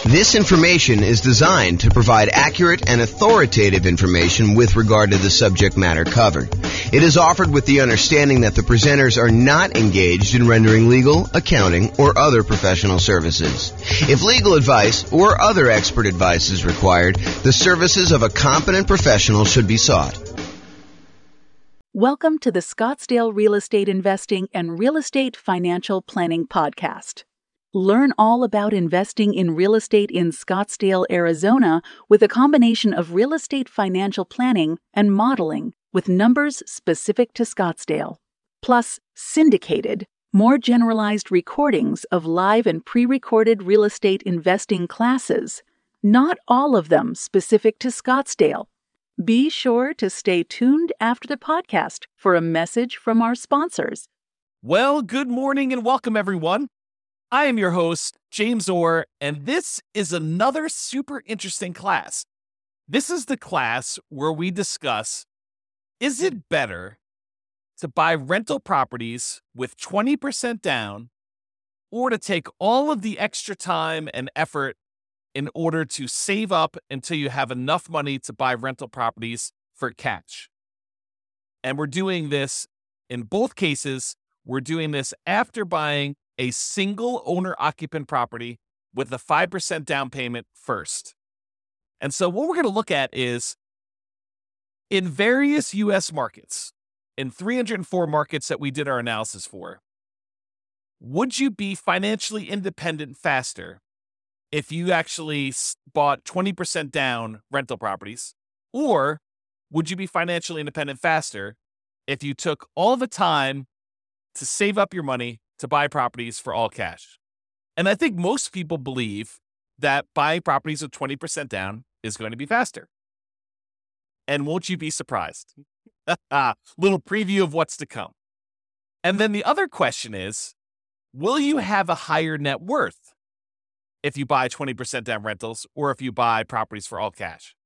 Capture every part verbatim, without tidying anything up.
This information is designed to provide accurate and authoritative information with regard to the subject matter covered. It is offered with the understanding that the presenters are not engaged in rendering legal, accounting, or other professional services. If legal advice or other expert advice is required, the services of a competent professional should be sought. Welcome to the Scottsdale Real Estate Investing and Real Estate Financial Planning Podcast. Learn all about investing in real estate in Scottsdale, Arizona, with a combination of real estate financial planning and modeling with numbers specific to Scottsdale, plus syndicated, more generalized recordings of live and pre-recorded real estate investing classes, not all of them specific to Scottsdale. Be sure to stay tuned after the podcast for a message from our sponsors. Well, good morning and welcome, everyone. I am your host, James Orr, and this is another super interesting class. This is the class where we discuss, is it better to buy rental properties with twenty percent down or to take all of the extra time and effort in order to save up until you have enough money to buy rental properties for cash? And we're doing this in both cases. We're doing this after buying a single owner-occupant property with a five percent down payment first. And so what we're going to look at is, in various U S markets, in three hundred four markets that we did our analysis for, would you be financially independent faster if you actually bought twenty percent down rental properties? Or would you be financially independent faster if you took all the time to save up your money to buy properties for all cash? And I think most people believe that buying properties with twenty percent down is going to be faster. And won't you be surprised? Little preview of what's to come. And then the other question is, will you have a higher net worth if you buy twenty percent down rentals or if you buy properties for all cash?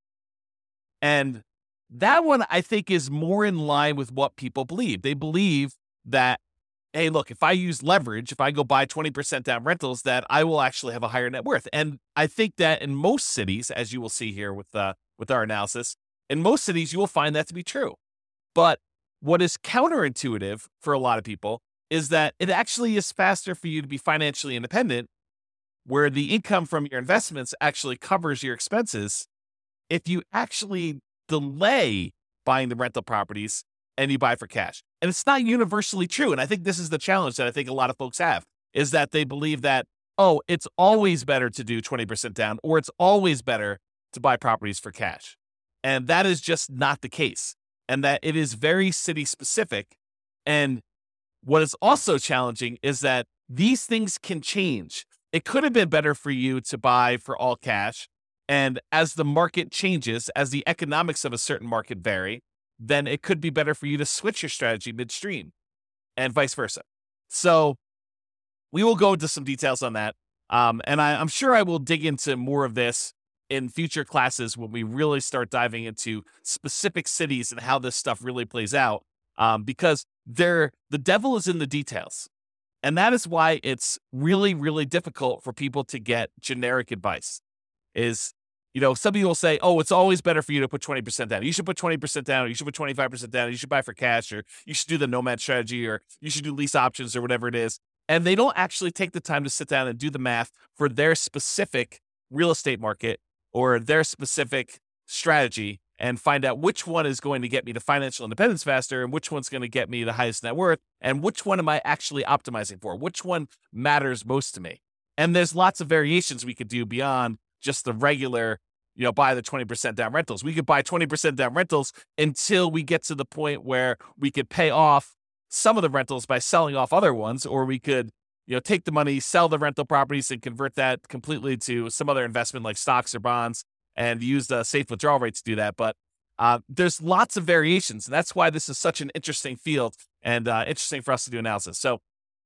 And that one, I think, is more in line with what people believe. They believe that, hey, look, if I use leverage, if I go buy twenty percent down rentals, that I will actually have a higher net worth. And I think that in most cities, as you will see here with uh, with our analysis, in most cities, you will find that to be true. But what is counterintuitive for a lot of people is that it actually is faster for you to be financially independent, where the income from your investments actually covers your expenses, if you actually delay buying the rental properties and you buy for cash. And it's not universally true. And I think this is the challenge that I think a lot of folks have, is that they believe that, oh, it's always better to do twenty percent down, or it's always better to buy properties for cash. And that is just not the case. And that it is very city specific. And what is also challenging is that these things can change. It could have been better for you to buy for all cash. And as the market changes, as the economics of a certain market vary, then it could be better for you to switch your strategy midstream and vice versa. So we will go into some details on that. Um, and I, I'm sure I will dig into more of this in future classes when we really start diving into specific cities and how this stuff really plays out. Um, because there, the devil is in the details. And that is why it's really, really difficult for people to get generic advice. Is, you know, some people say, oh, it's always better for you to put twenty percent down. You should put twenty percent down, or you should put twenty-five percent down, or you should buy for cash, or you should do the nomad strategy, or you should do lease options, or whatever it is. And they don't actually take the time to sit down and do the math for their specific real estate market or their specific strategy and find out which one is going to get me to financial independence faster and which one's going to get me the highest net worth and which one am I actually optimizing for, which one matters most to me. And there's lots of variations we could do beyond just the regular, you know, buy the twenty percent down rentals. We could buy twenty percent down rentals until we get to the point where we could pay off some of the rentals by selling off other ones, or we could, you know, take the money, sell the rental properties and convert that completely to some other investment like stocks or bonds and use the safe withdrawal rates to do that. But uh, there's lots of variations. And that's why this is such an interesting field and uh, interesting for us to do analysis. So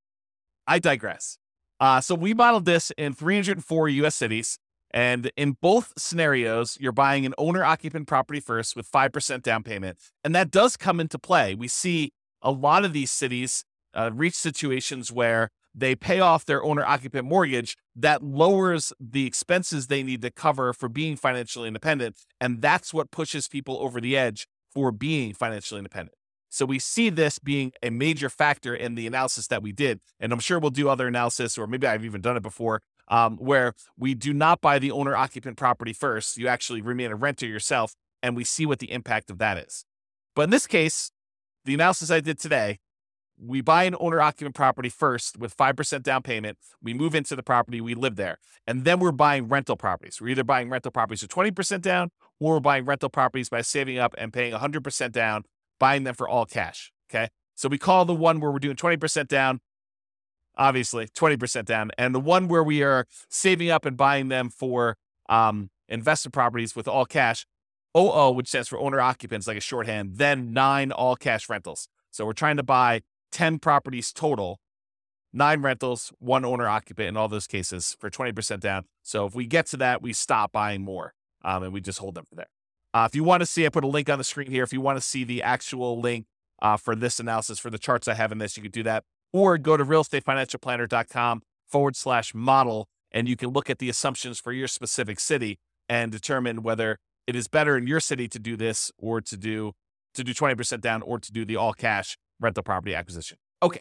I digress. Uh, so we modeled this in three hundred four U S cities. And in both scenarios, you're buying an owner-occupant property first with five percent down payment. And that does come into play. We see a lot of these cities uh, reach situations where they pay off their owner-occupant mortgage. That lowers the expenses they need to cover for being financially independent, and that's what pushes people over the edge for being financially independent. So we see this being a major factor in the analysis that we did, and I'm sure we'll do other analysis, or maybe I've even done it before, um, where we do not buy the owner-occupant property first. You actually remain a renter yourself, and we see what the impact of that is. But in this case, the analysis I did today, we buy an owner-occupant property first with five percent down payment. We move into the property, we live there. And then we're buying rental properties. We're either buying rental properties with twenty percent down, or we're buying rental properties by saving up and paying one hundred percent down, buying them for all cash, okay? So we call the one where we're doing twenty percent down, obviously, twenty percent down. And the one where we are saving up and buying them for um, investment properties with all cash, O O, which stands for owner-occupants, like a shorthand, then nine all-cash rentals. So we're trying to buy ten properties total, nine rentals, one owner-occupant in all those cases for twenty percent down. So if we get to that, we stop buying more, um, and we just hold them for there. Uh, if you want to see, I put a link on the screen here. If you want to see the actual link uh, for this analysis, for the charts I have in this, you can do that. Or go to realestateFinancialPlanner.com forward slash model, and you can look at the assumptions for your specific city and determine whether it is better in your city to do this or to do to do twenty percent down or to do the all-cash rental property acquisition. Okay.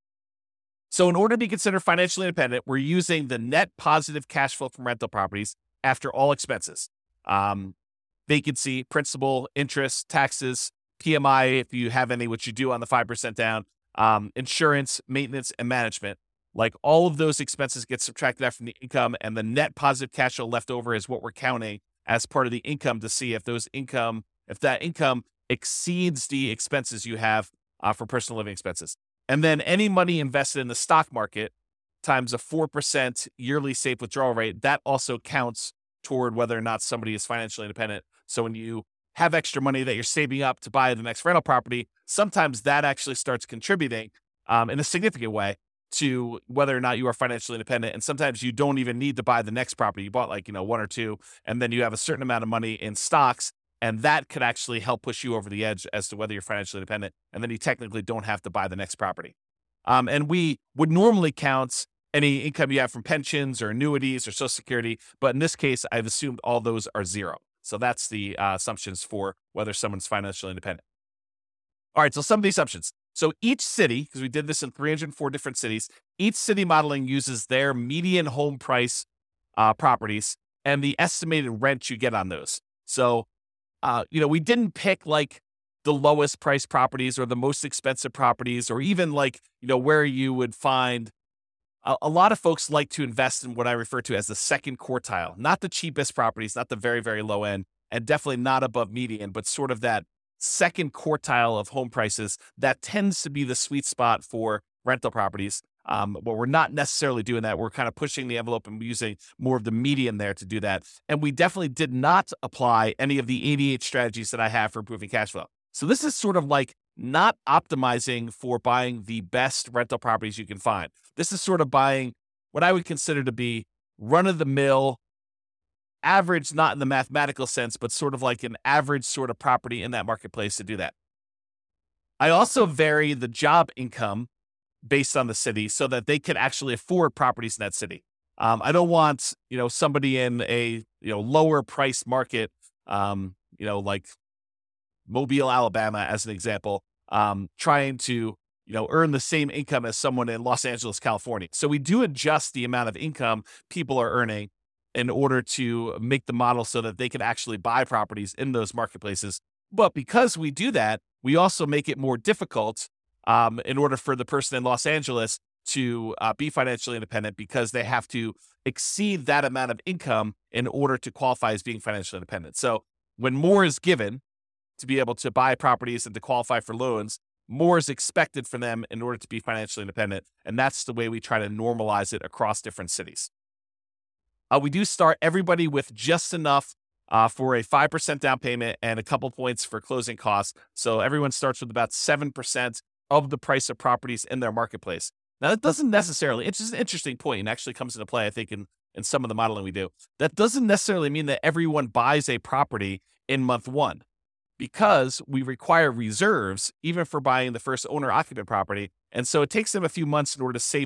So in order to be considered financially independent, we're using the net positive cash flow from rental properties after all expenses. Um, vacancy, principal, interest, taxes, P M I, if you have any, which you do on the five percent down, um, insurance, maintenance, and management. Like all of those expenses get subtracted out from the income, and the net positive cash flow left over is what we're counting as part of the income to see if those income, if that income exceeds the expenses you have uh, for personal living expenses. And then any money invested in the stock market times a four percent yearly safe withdrawal rate, that also counts toward whether or not somebody is financially independent. So when you have extra money that you're saving up to buy the next rental property, sometimes that actually starts contributing um, in a significant way to whether or not you are financially independent. And sometimes you don't even need to buy the next property. You bought like, you know, one or two, and then you have a certain amount of money in stocks, and that could actually help push you over the edge as to whether you're financially independent. And then you technically don't have to buy the next property. Um, and we would normally count any income you have from pensions or annuities or Social Security, but in this case, I've assumed all those are zero. So that's the uh, assumptions for whether someone's financially independent. All right, so some of the assumptions. So each city, because we did this in three hundred four different cities, each city modeling uses their median home price uh, properties and the estimated rent you get on those. So, uh, you know, we didn't pick like the lowest price properties or the most expensive properties, or even like, you know, where you would find a, a lot of folks like to invest in what I refer to as the second quartile, not the cheapest properties, not the very, very low end, and definitely not above median, but sort of that second quartile of home prices. That tends to be the sweet spot for rental properties. Um, but we're not necessarily doing that. We're kind of pushing the envelope and using more of the median there to do that. And we definitely did not apply any of the eighty-eight strategies that I have for improving cash flow. So this is sort of like not optimizing for buying the best rental properties you can find. This is sort of buying what I would consider to be run-of-the-mill, average, not in the mathematical sense, but sort of like an average sort of property in that marketplace to do that. I also vary the job income based on the city so that they can actually afford properties in that city. Um, I don't want, you know, somebody in a, you know, lower price market, um, you know, like Mobile, Alabama, as an example, um, trying to, you know, earn the same income as someone in Los Angeles, California. So we do adjust the amount of income people are earning in order to make the model so that they can actually buy properties in those marketplaces. But because we do that, we also make it more difficult um, in order for the person in Los Angeles to uh, be financially independent, because they have to exceed that amount of income in order to qualify as being financially independent. So when more is given to be able to buy properties and to qualify for loans, more is expected from them in order to be financially independent. And that's the way we try to normalize it across different cities. Uh, we do start everybody with just enough uh, for a five percent down payment and a couple points for closing costs. So everyone starts with about seven percent of the price of properties in their marketplace. Now, that doesn't necessarily, it's just an interesting point and actually comes into play, I think, in, in some of the modeling we do. That doesn't necessarily mean that everyone buys a property in month one, because we require reserves even for buying the first owner-occupant property. And so it takes them a few months in order to save up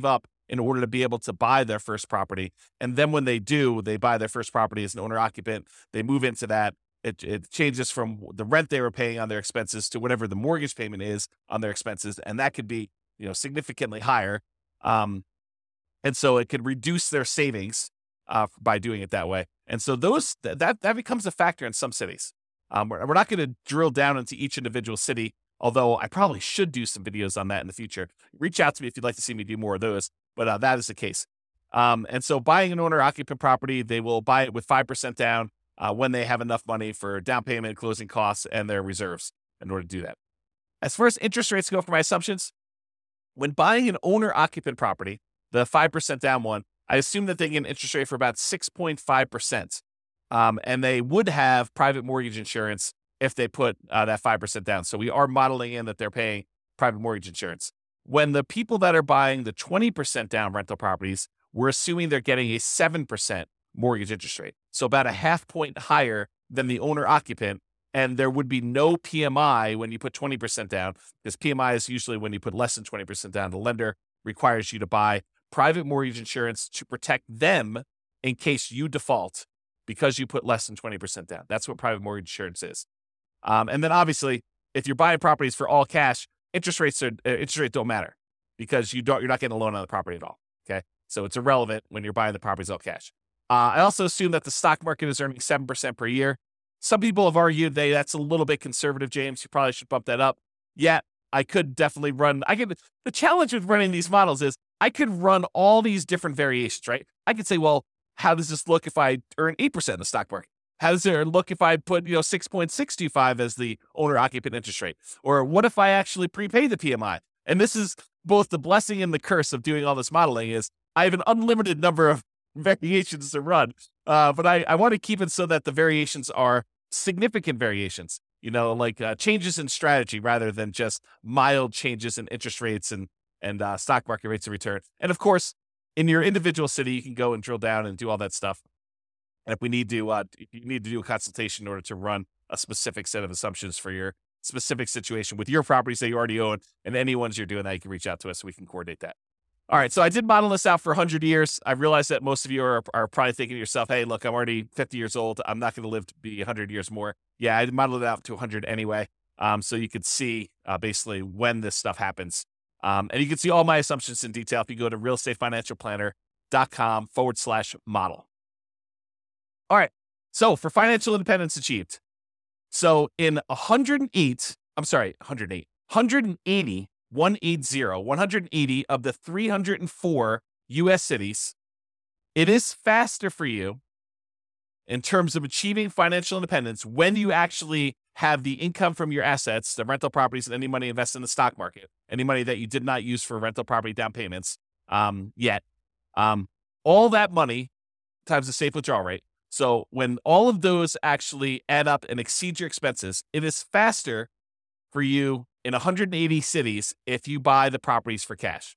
in order to be able to buy their first property. And then when they do, they buy their first property as an owner occupant, they move into that. It, it changes from the rent they were paying on their expenses to whatever the mortgage payment is on their expenses. And that could be, you know, significantly higher. Um, and so it could reduce their savings uh, by doing it that way. And so those th- that that becomes a factor in some cities. Um, we're, we're not going to drill down into each individual city, although I probably should do some videos on that in the future. Reach out to me if you'd like to see me do more of those, but uh, that is the case. Um, and so buying an owner-occupant property, they will buy it with five percent down uh, when they have enough money for down payment, closing costs, and their reserves in order to do that. As far as interest rates go for my assumptions, when buying an owner-occupant property, the five percent down one, I assume that they get an interest rate for about six point five percent. Um, and they would have private mortgage insurance if they put uh, that five percent down. So we are modeling in that they're paying private mortgage insurance. When the people that are buying the twenty percent down rental properties, we're assuming they're getting a seven percent mortgage interest rate. So about a half point higher than the owner occupant. And there would be no P M I when you put twenty percent down, because P M I is usually when you put less than twenty percent down. The lender requires you to buy private mortgage insurance to protect them in case you default because you put less than twenty percent down. That's what private mortgage insurance is. Um, and then obviously, if you're buying properties for all cash, interest rates are uh, interest rates don't matter because you don't you're not getting a loan on the property at all. Okay, so it's irrelevant when you're buying the properties all cash. Uh, I also assume that the stock market is earning seven percent per year. Some people have argued they that's a little bit conservative, James. You probably should bump that up. Yeah, I could definitely run. I could. The challenge with running these models is I could run all these different variations, right? I could say, well, how does this look if I earn eight percent in the stock market? How does it look if I put, you know, six point six two five as the owner occupant interest rate? Or what if I actually prepay the P M I? And this is both the blessing and the curse of doing all this modeling is I have an unlimited number of variations to run. Uh, but I, I want to keep it so that the variations are significant variations, you know, like uh, changes in strategy rather than just mild changes in interest rates and, and uh, stock market rates of return. And of course, in your individual city, you can go and drill down and do all that stuff. And if we need to, uh, if you need to do a consultation in order to run a specific set of assumptions for your specific situation with your properties that you already own and any ones you're doing that, you can reach out to us so we can coordinate that. All right, so I did model this out for one hundred years. I realize that most of you are, are probably thinking to yourself, hey, look, I'm already fifty years old. I'm not going to live to be one hundred years more. Yeah, I modeled it out to one hundred anyway, um, so you could see uh, basically when this stuff happens. Um, and you can see all my assumptions in detail if you go to realestatefinancialplanner.com forward slash model. All right, so for financial independence achieved. So in one hundred eight, I'm sorry, one hundred eight, one hundred eighty, one eighty, one hundred eighty of the three hundred four U S cities, it is faster for you in terms of achieving financial independence when you actually have the income from your assets, the rental properties, and any money invested in the stock market, any money that you did not use for rental property down payments um, yet. Um, all that money times the safe withdrawal rate. So when all of those actually add up and exceed your expenses, it is faster for you in one hundred eighty cities if you buy the properties for cash.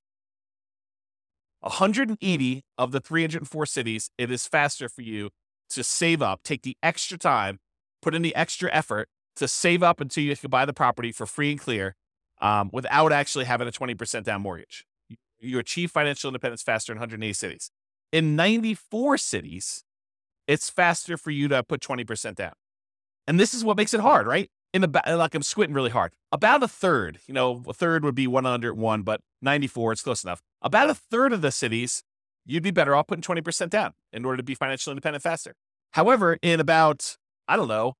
one hundred eighty of the three hundred four cities, it is faster for you to save up, take the extra time, put in the extra effort to save up until you can buy the property for free and clear um, without actually having a twenty percent down mortgage. You, you achieve financial independence faster in one hundred eighty cities. In ninety-four cities, it's faster for you to put twenty percent down. And this is what makes it hard, right? In the like I'm squinting really hard. About a third, you know, a third would be one hundred one, but ninety-four, it's close enough. About a third of the cities, you'd be better off putting twenty percent down in order to be financially independent faster. However, in about, I don't know,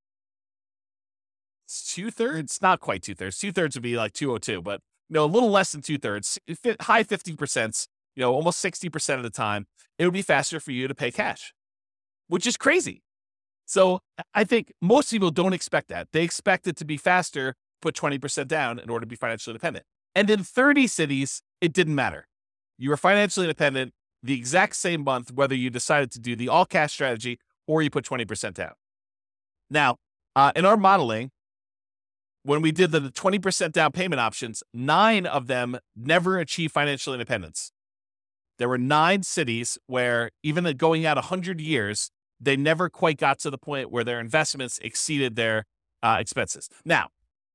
two thirds, not quite two thirds. Two thirds would be like two oh two, but you know, a little less than two thirds, high fifty percent, you know, almost sixty percent of the time, it would be faster for you to pay cash, which is crazy. So I think most people don't expect that. They expect it to be faster, put twenty percent down in order to be financially independent. And in thirty cities, it didn't matter. You were financially independent the exact same month, whether you decided to do the all cash strategy or you put twenty percent down. Now, uh, in our modeling, when we did the twenty percent down payment options, nine of them never achieved financial independence. There were nine cities where even going out one hundred years, they never quite got to the point where their investments exceeded their uh, expenses. Now,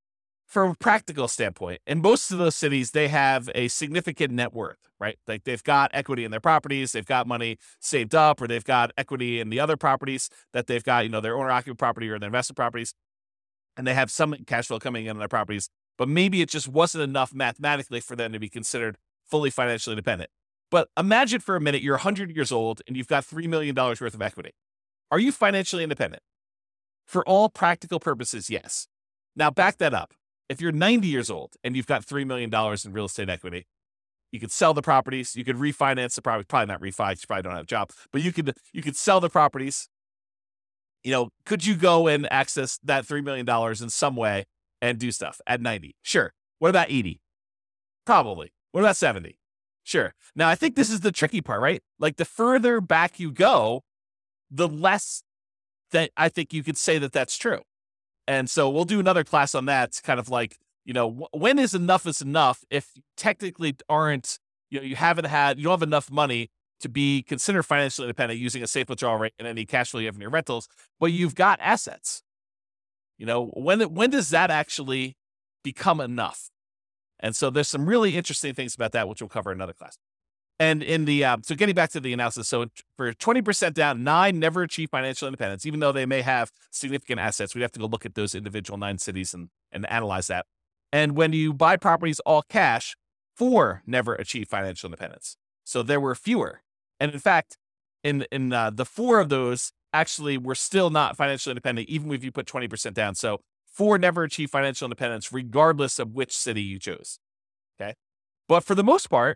from a practical standpoint, in most of those cities, they have a significant net worth, right? Like they've got equity in their properties, they've got money saved up, or they've got equity in the other properties that they've got, you know, their owner-occupied property or their investment properties, and they have some cash flow coming in on their properties, but maybe it just wasn't enough mathematically for them to be considered fully financially independent. But imagine for a minute, you're one hundred years old and you've got three million dollars worth of equity. Are you financially independent? For all practical purposes, yes. Now back that up. If you're ninety years old and you've got three million dollars in real estate equity, you could sell the properties, you could refinance the property, probably not refi, you probably don't have a job, but you could you could sell the properties. You know, could you go and access that three million dollars in some way and do stuff at ninety? Sure. What about eighty? Probably. What about seventy? Sure. Now, I think this is the tricky part, right? Like the further back you go, the less that I think you could say that that's true. And so we'll do another class on that. It's kind of like, you know, when is enough is enough if you technically aren't, you know, you haven't had, you don't have enough money to be considered financially independent using a safe withdrawal rate and any cash flow you have in your rentals, but you've got assets. You know, when when does that actually become enough? And so there's some really interesting things about that, which we'll cover in another class. And in the, um, so getting back to the analysis, so for twenty percent down, nine never achieve financial independence, even though they may have significant assets. We'd have to go look at those individual nine cities and, and analyze that. And when you buy properties all cash, four never achieve financial independence. So there were fewer. And in fact, in, in uh, the four of those actually were still not financially independent, even if you put twenty percent down. So four never achieve financial independence, regardless of which city you chose. Okay. But for the most part,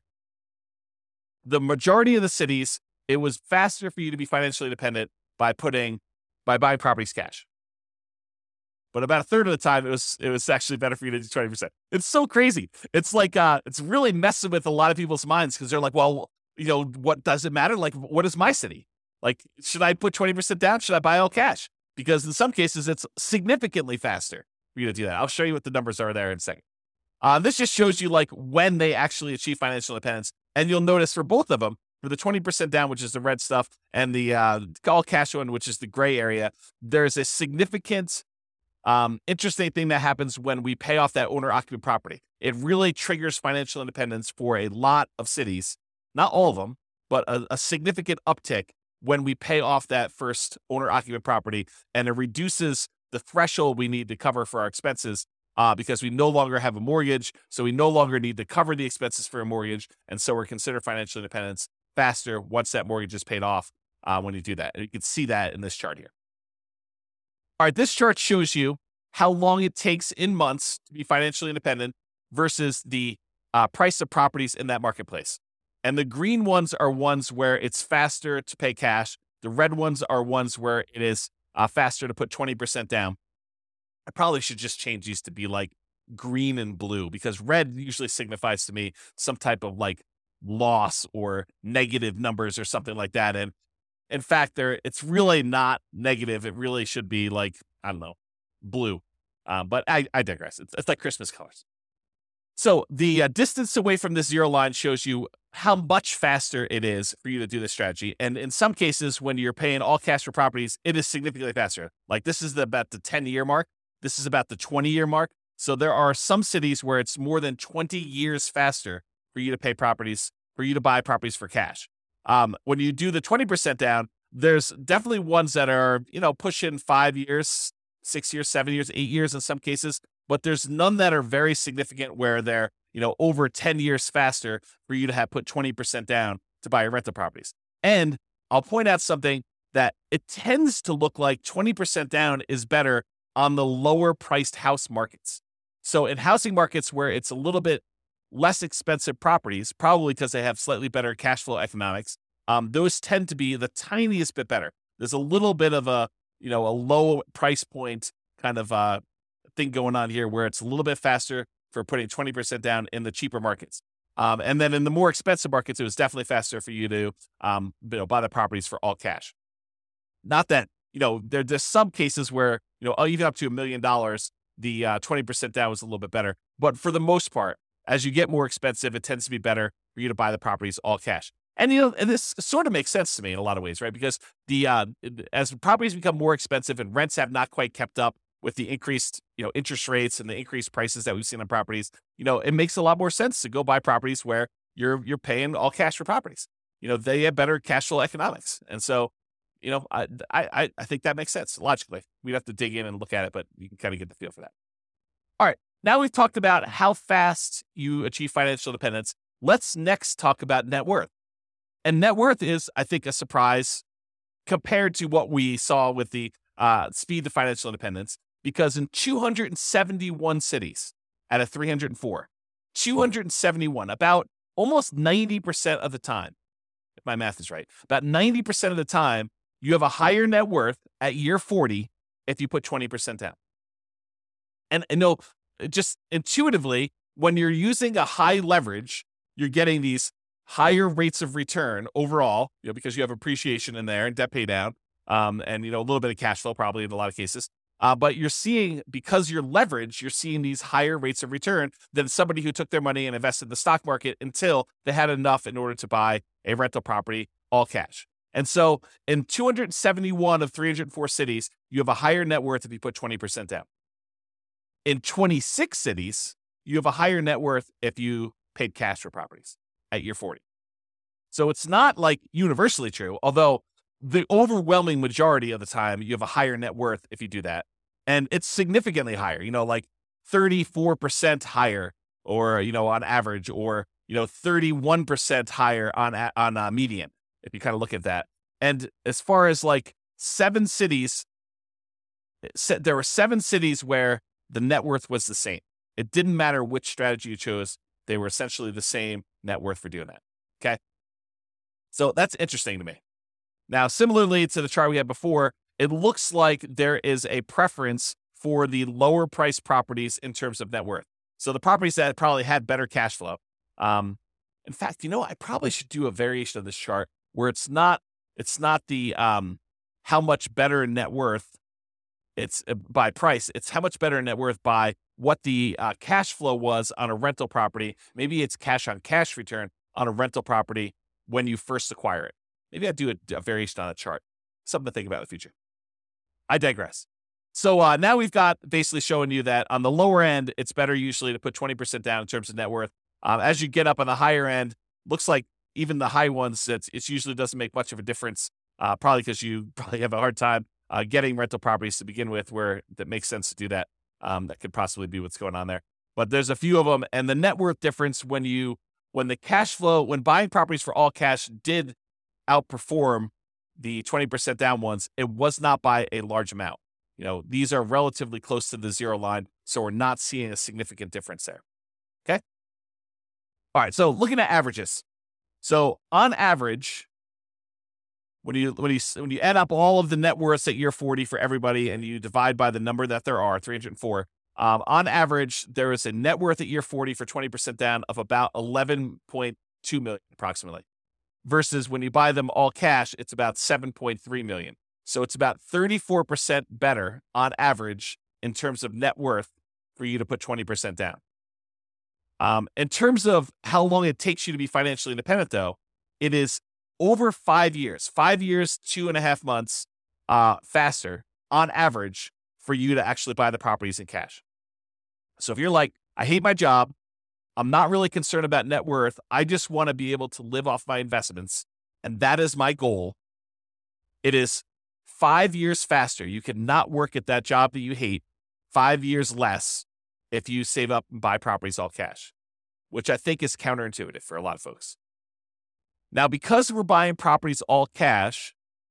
the majority of the cities, it was faster for you to be financially independent by putting, by buying properties cash. But about a third of the time, it was it was actually better for you to do twenty percent. It's so crazy. It's like, uh, it's really messing with a lot of people's minds because they're like, well, you know, what does it matter? Like, what is my city? Like, should I put twenty percent down? Should I buy all cash? Because in some cases, it's significantly faster for you to do that. I'll show you what the numbers are there in a second. Uh, this just shows you like when they actually achieve financial independence. And you'll notice for both of them, for the twenty percent down, which is the red stuff, and the uh, all cash one, which is the gray area, there's a significant, um, interesting thing that happens when we pay off that owner-occupied property. It really triggers financial independence for a lot of cities, not all of them, but a, a significant uptick when we pay off that first owner-occupied property, and it reduces the threshold we need to cover for our expenses. Uh, because we no longer have a mortgage, so we no longer need to cover the expenses for a mortgage, and so we're considered financial independence faster once that mortgage is paid off uh, when you do that. And you can see that in this chart here. All right, this chart shows you how long it takes in months to be financially independent versus the uh, price of properties in that marketplace. And the green ones are ones where it's faster to pay cash. The red ones are ones where it is uh, faster to put twenty percent down. I probably should just change these to be like green and blue because red usually signifies to me some type of like loss or negative numbers or something like that. And in fact, there it's really not negative. It really should be like, I don't know, blue. Um, but I, I digress. It's, it's like Christmas colors. So the uh, distance away from the zero line shows you how much faster it is for you to do this strategy. And in some cases, when you're paying all cash for properties, it is significantly faster. Like this is the, about the ten year mark. This is about the twenty year mark. So there are some cities where it's more than twenty years faster for you to pay properties, for you to buy properties for cash. Um, when you do the twenty percent down, there's definitely ones that are, you know, pushing five years, six years, seven years, eight years in some cases, but there's none that are very significant where they're, you know, over ten years faster for you to have put twenty percent down to buy your rental properties. And I'll point out something that it tends to look like twenty percent down is better on the lower priced house markets. So in housing markets where it's a little bit less expensive properties, probably because they have slightly better cash flow economics, um, those tend to be the tiniest bit better. There's a little bit of a, you know, a low price point kind of uh, thing going on here where it's a little bit faster for putting twenty percent down in the cheaper markets. Um, and then in the more expensive markets, it was definitely faster for you to um, you know, buy the properties for all cash. Not that, you know, there, there's some cases where, you know, even up to a million dollars, the uh, twenty percent down was a little bit better. But for the most part, as you get more expensive, it tends to be better for you to buy the properties all cash. And, you know, and this sort of makes sense to me in a lot of ways, right? Because the uh, as properties become more expensive and rents have not quite kept up with the increased, you know, interest rates and the increased prices that we've seen on properties, you know, it makes a lot more sense to go buy properties where you're you're paying all cash for properties. You know, they have better cash flow economics. And so, you know, I I I think that makes sense logically. We'd have to dig in and look at it, but you can kind of get the feel for that. All right. Now we've talked about how fast you achieve financial independence. Let's next talk about net worth. And net worth is, I think, a surprise compared to what we saw with the uh, speed to financial independence, because in two hundred seventy-one cities out of three hundred four, two hundred seventy-one, about almost ninety percent of the time, if my math is right, about ninety percent of the time, you have a higher net worth at year forty if you put twenty percent down. And, and no, just intuitively, when you're using a high leverage, you're getting these higher rates of return overall, you know, because you have appreciation in there and debt pay down, um, and, you know, a little bit of cash flow probably in a lot of cases. Uh, but you're seeing, because you're leveraged, you're seeing these higher rates of return than somebody who took their money and invested in the stock market until they had enough in order to buy a rental property all cash. And so in two hundred seventy-one of three hundred four cities, you have a higher net worth if you put twenty percent down. In twenty-six cities, you have a higher net worth if you paid cash for properties at year forty. So it's not like universally true, although the overwhelming majority of the time you have a higher net worth if you do that. And it's significantly higher, you know, like thirty-four percent higher, or, you know, on average, or, you know, thirty-one percent higher on, on uh, median, if you kind of look at that. And as far as like seven cities, there were seven cities where the net worth was the same. It didn't matter which strategy you chose. They were essentially the same net worth for doing that. Okay. So that's interesting to me. Now, similarly to the chart we had before, it looks like there is a preference for the lower price properties in terms of net worth. So the properties that probably had better cash flow. Um, in fact, you know, I probably should do a variation of this chart where it's not, it's not the, um, how much better net worth it's uh, by price. It's how much better net worth by what the uh, cash flow was on a rental property. Maybe it's cash on cash return on a rental property when you first acquire it. Maybe I'll do a, a variation on a chart. Something to think about in the future. I digress. So uh, now we've got basically showing you that on the lower end, it's better usually to put twenty percent down in terms of net worth. Um, as you get up on the higher end, looks like even the high ones, it's, it usually doesn't make much of a difference, uh, probably because you probably have a hard time uh, getting rental properties to begin with where that makes sense to do that. Um, that could possibly be what's going on there. But there's a few of them. And the net worth difference when you, when the cash flow, when buying properties for all cash did outperform the twenty percent down ones, it was not by a large amount. You know, these are relatively close to the zero line, so we're not seeing a significant difference there. Okay? All right, so looking at averages. So on average, when you when you when you add up all of the net worths at year forty for everybody and you divide by the number that there are, three hundred four, um, on average, there is a net worth at year forty for twenty percent down of about eleven point two million approximately. Versus when you buy them all cash, it's about seven point three million. So it's about thirty-four percent better on average in terms of net worth for you to put twenty percent down. Um, in terms of how long it takes you to be financially independent, though, it is over five years, five years, two and a half months uh, faster on average for you to actually buy the properties in cash. So if you're like, I hate my job, I'm not really concerned about net worth, I just want to be able to live off my investments, and that is my goal, it is five years faster. You cannot work at that job that you hate five years less if you save up and buy properties all cash, which I think is counterintuitive for a lot of folks. Now, because we're buying properties all cash,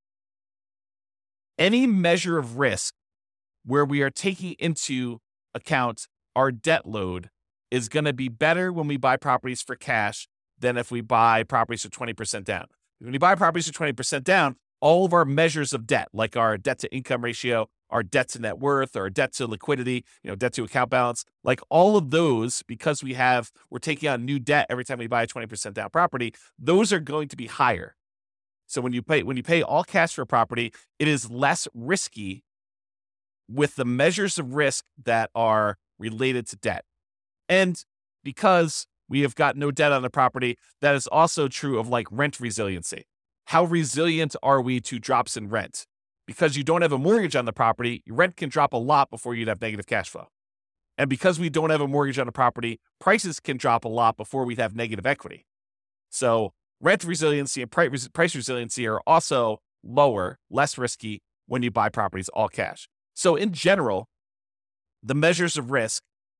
any measure of risk where we are taking into account our debt load is going to be better when we buy properties for cash than if we buy properties for twenty percent down. When you buy properties for twenty percent down, all of our measures of debt, like our debt to income ratio, our debt to net worth, or debt to liquidity, you know, debt to account balance, like all of those, because we have, we're taking on new debt every time we buy a twenty percent down property, those are going to be higher. So when you pay, when you pay all cash for a property, it is less risky with the measures of risk that are related to debt. And because we have got no debt on the property, that is also true of like rent resiliency. How resilient are we to drops in rent? because you don't have a mortgage on the property, your rent can drop a lot before you'd have negative cash flow. And because we don't have a mortgage on the property, prices can drop a lot before we'd have negative equity. So rent resiliency and price resiliency are also lower, less risky when you buy properties all cash. So in general, the measures of risk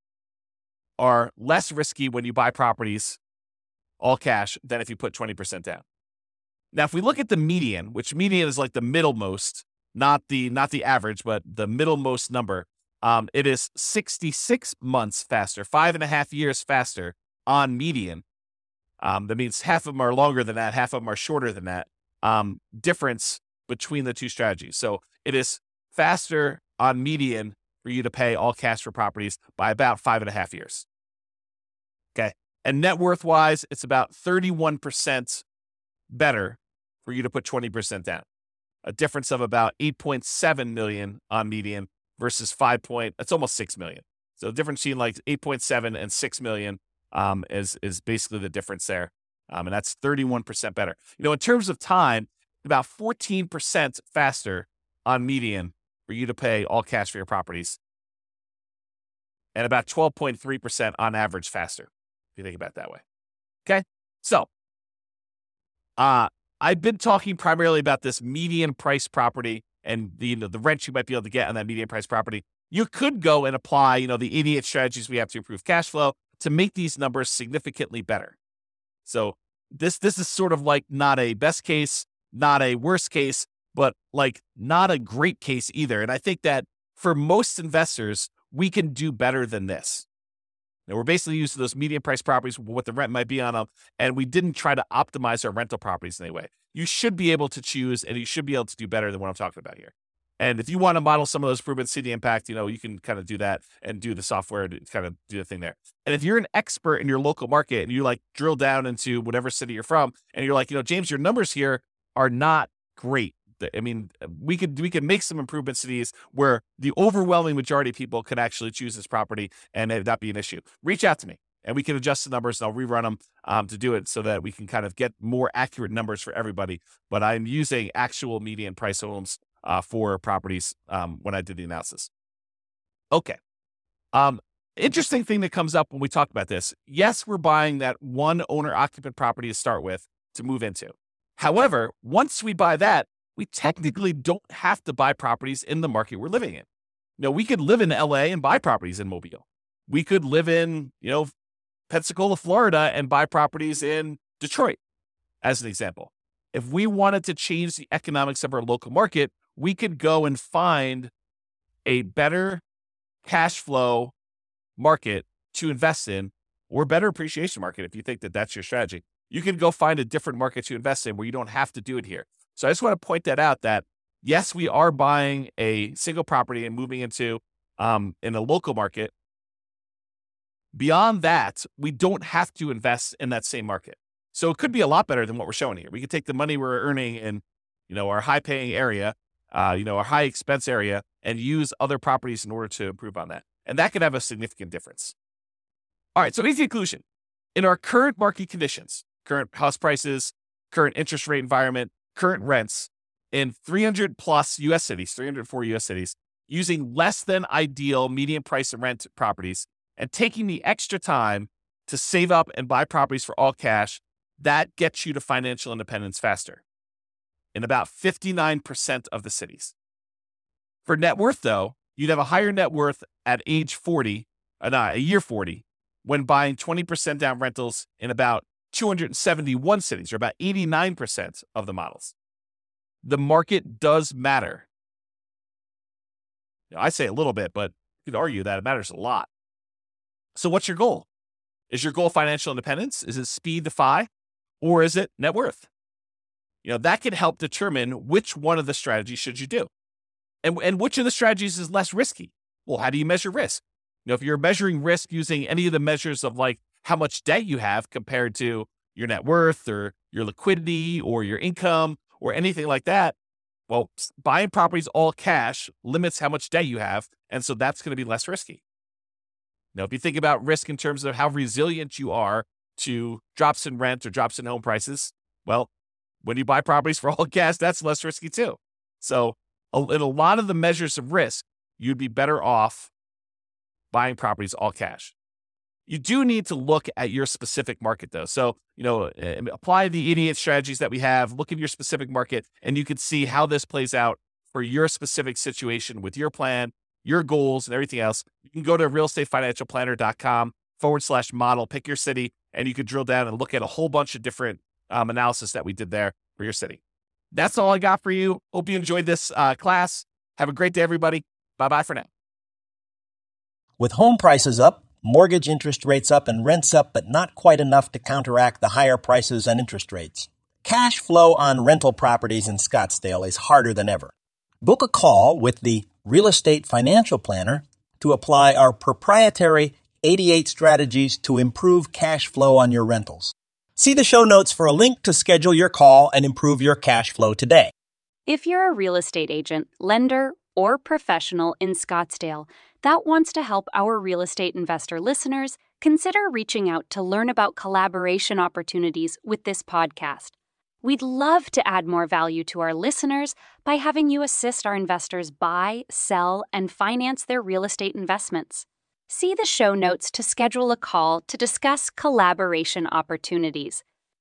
are less risky when you buy properties all cash than if you put twenty percent down. Now, if we look at the median, which median is like the middlemost, not the not the average, but the middlemost number, um, it is sixty-six months faster, five and a half years faster on median. Um, that means half of them are longer than that, half of them are shorter than that. Um, difference between the two strategies. So it is faster on median for you to pay all cash for properties by about five and a half years. Okay. And net worth wise, it's about thirty-one percent better for you to put twenty percent down. A difference of about eight point seven million on median versus five point, it's almost six million. So the difference between like eight point seven and six million um, is, is basically the difference there. Um, and that's thirty-one percent better. You know, in terms of time, about fourteen percent faster on median for you to pay all cash for your properties. And about twelve point three percent on average faster, if you think about it that way. Okay. So, uh, I've been talking primarily about this median price property and the, you know, the rent you might be able to get on that median price property. You could go and apply, you know, the eighty-eight strategies we have to improve cash flow to make these numbers significantly better. So this, this is sort of like not a best case, not a worst case, but like not a great case either. And I think that for most investors, we can do better than this. Now, we're basically using those median price properties, what the rent might be on them, and we didn't try to optimize our rental properties in any way. You should be able to choose, and you should be able to do better than what I'm talking about here. And if you want to model some of those improvements, see the impact, you know, you can kind of do that and do the software to kind of do the thing there. And if you're an expert in your local market and you like drill down into whatever city you're from, and you're like, you know, James, your numbers here are not great. I mean, we could we could make some improvements to these where the overwhelming majority of people could actually choose this property and it not be an issue. Reach out to me and we can adjust the numbers and I'll rerun them um, to do it so that we can kind of get more accurate numbers for everybody. But I'm using actual median price homes uh, for properties um, when I did the analysis. Okay. Um, interesting thing that comes up when we talk about this. Yes, we're buying that one owner occupant property to start with to move into. However, once we buy that, we technically don't have to buy properties in the market we're living in. You know, we could live in L A and buy properties in Mobile. We could live in, you know, Pensacola, Florida and buy properties in Detroit, as an example. If we wanted to change the economics of our local market, we could go and find a better cash flow market to invest in or better appreciation market if you think that that's your strategy. You can go find a different market to invest in where you don't have to do it here. So I just want to point that out that, yes, we are buying a single property and moving into um, in a local market. Beyond that, we don't have to invest in that same market. So it could be a lot better than what we're showing here. We could take the money we're earning in, you know, our high-paying area, uh, you know, our high-expense area, and use other properties in order to improve on that. And that could have a significant difference. All right, so easy conclusion. In our current market conditions, current house prices, current interest rate environment, current rents in three hundred plus U S cities, three hundred four U S cities, using less than ideal median price and rent properties and taking the extra time to save up and buy properties for all cash, that gets you to financial independence faster in about fifty-nine percent of the cities. For net worth, though, you'd have a higher net worth at age forty, uh, not a year forty, when buying twenty percent down rentals in about two hundred seventy-one cities, or about eighty-nine percent of the models. The market does matter. You know, I say a little bit, but you could argue that it matters a lot. So what's your goal? Is your goal financial independence? Is it speed to F I? Or is it net worth? You know, that can help determine which one of the strategies should you do. And, and which of the strategies is less risky? Well, how do you measure risk? You know, if you're measuring risk using any of the measures of like how much debt you have compared to your net worth or your liquidity or your income or anything like that, well, buying properties all cash limits how much debt you have. And so that's going to be less risky. Now, if you think about risk in terms of how resilient you are to drops in rent or drops in home prices, well, when you buy properties for all cash, that's less risky too. So a- in a lot of the measures of risk, you'd be better off buying properties all cash. You do need to look at your specific market, though. So, you know, apply the eighty-eight strategies that we have, look at your specific market, and you can see how this plays out for your specific situation with your plan, your goals, and everything else. You can go to realestatefinancialplanner.com forward slash model, pick your city, and you could drill down and look at a whole bunch of different um, analysis that we did there for your city. That's all I got for you. Hope you enjoyed this uh, class. Have a great day, everybody. Bye-bye for now. With home prices up, mortgage interest rates up, and rents up, but not quite enough to counteract the higher prices and interest rates, cash flow on rental properties in Scottsdale is harder than ever. Book a call with the Real Estate Financial Planner to apply our proprietary eighty-eight strategies to improve cash flow on your rentals. See the show notes for a link to schedule your call and improve your cash flow today. If you're a real estate agent, lender, or professional in Scottsdale that wants to help our real estate investor listeners, consider reaching out to learn about collaboration opportunities with this podcast. We'd love to add more value to our listeners by having you assist our investors buy, sell, and finance their real estate investments. See the show notes to schedule a call to discuss collaboration opportunities.